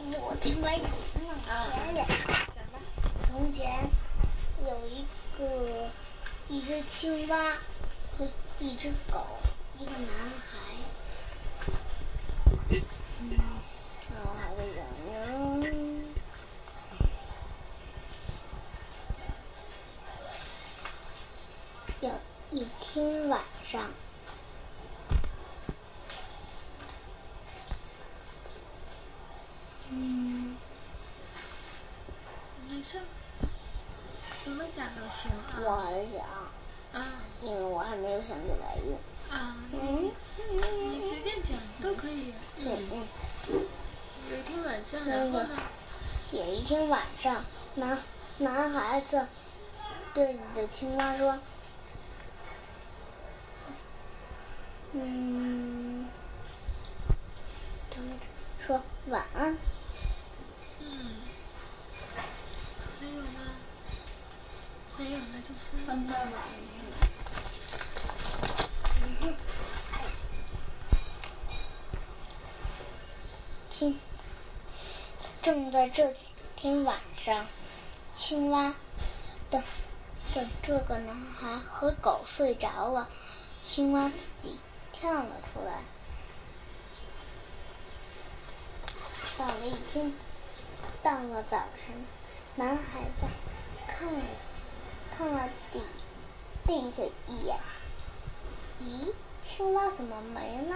我听来弄钱呀。从前有一只青蛙和一只狗，一个男孩。然后还会讲有一天晚上， 没事，怎么讲都行啊。 我还想，因为我还没有想起来用。 你随便讲都可以。有一天晚上，然后呢？ 有一天晚上，男孩子对着青蛙说：“说晚安。” 还有吗？没有，那就分开吧。 正在这天晚上，青蛙等这个男孩和狗睡着了，青蛙自己跳了出来。到了早晨，男孩子看了地下一眼，咦，青蛙怎么没了？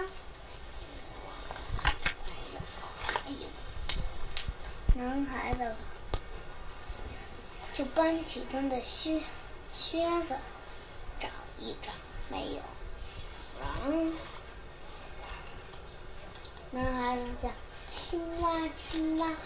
男孩子就搬起他的靴子找一找，没有。男孩子叫青蛙，青蛙。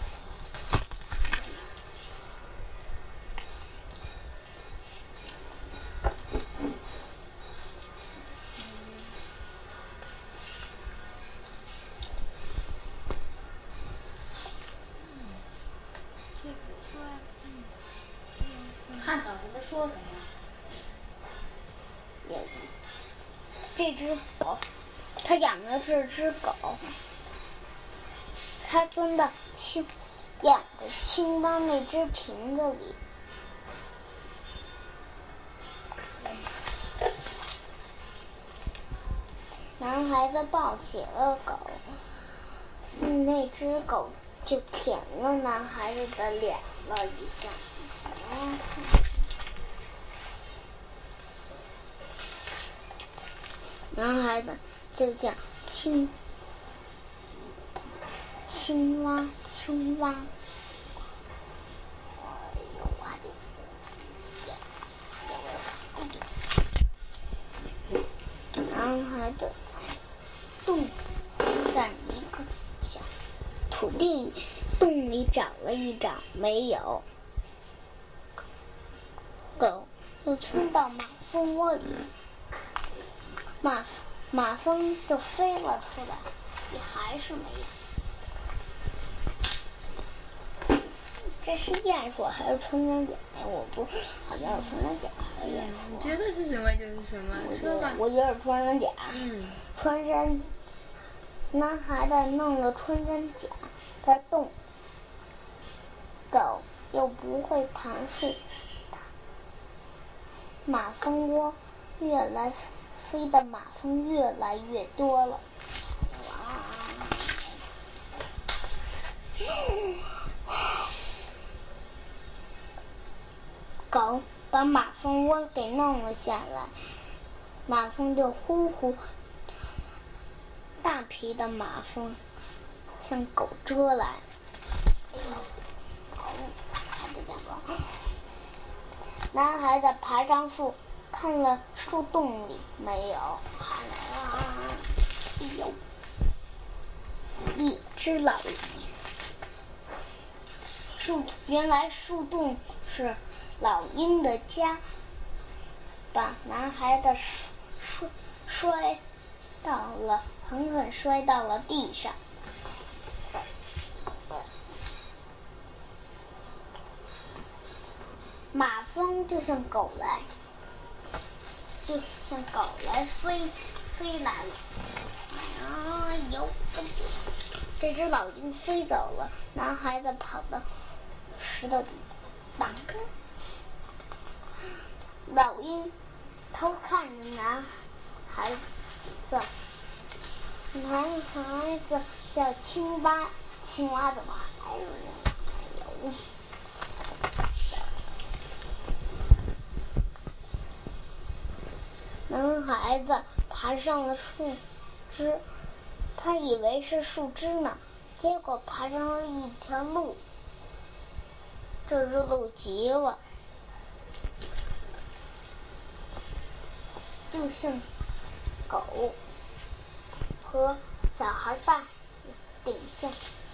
看到他说什么？ 这只狗，他养的是只狗，他钻到养的青蛙那只瓶子里。男孩子抱起了狗，那只狗就舔了男孩子的脸了一下。男孩子就叫青蛙，青蛙。男孩子洞在一个小土地洞里找了一找，没有。狗又钻到马蜂窝里，马蜂就飞了出来，也还是没有。这是鼹鼠还是穿山甲呀？我不，好像是穿山甲还是鼹鼠。 你觉得是什么就是什么，说吧。 我觉得是穿山甲。穿山，男孩子弄了穿山甲的洞，狗又不会爬树，马蜂窝飞的马蜂越来越多了。狗把马蜂窝给弄了下来，马蜂就呼，大批的马蜂向狗追来。男孩子爬上树，看了树洞里没有。一只老鹰。原来树洞是老鹰的家，把男孩子狠狠摔到了地上。马蜂就像狗来飞来了。 这只老鹰飞走了，男孩子跑到石头底挡着。老鹰偷看着男孩子，男孩子叫青蛙，青蛙怎么还有？男孩子爬上了树枝，他以为是树枝呢，结果爬上了一条路。这只鹿急了，就像狗和小孩大顶下。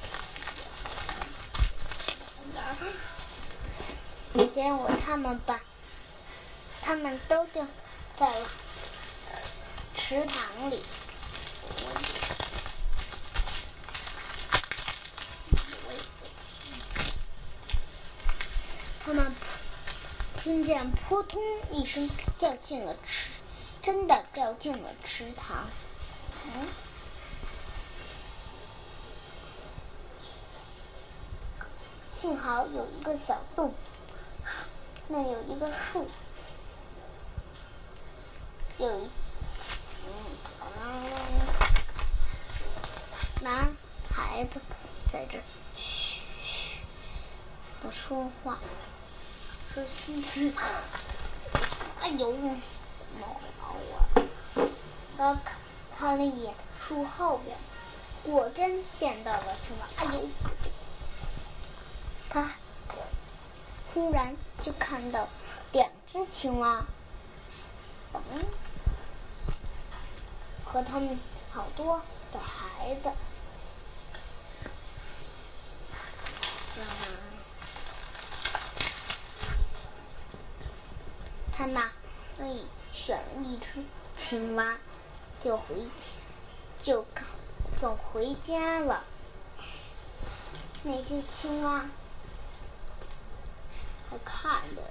结果他们都掉在了池塘里。他们听见扑通一声，真的掉进了池塘。幸好有一个小洞，那有一个树，男孩子在这嘘嘘的说话，说嘘嘘。哎呦，怎么挠啊！他看了一眼树后边，果真见到了青蛙。哎呦！他忽然就看到2只青蛙，和他们好多的孩子。他选了一只青蛙，就回家了。那些青蛙还看着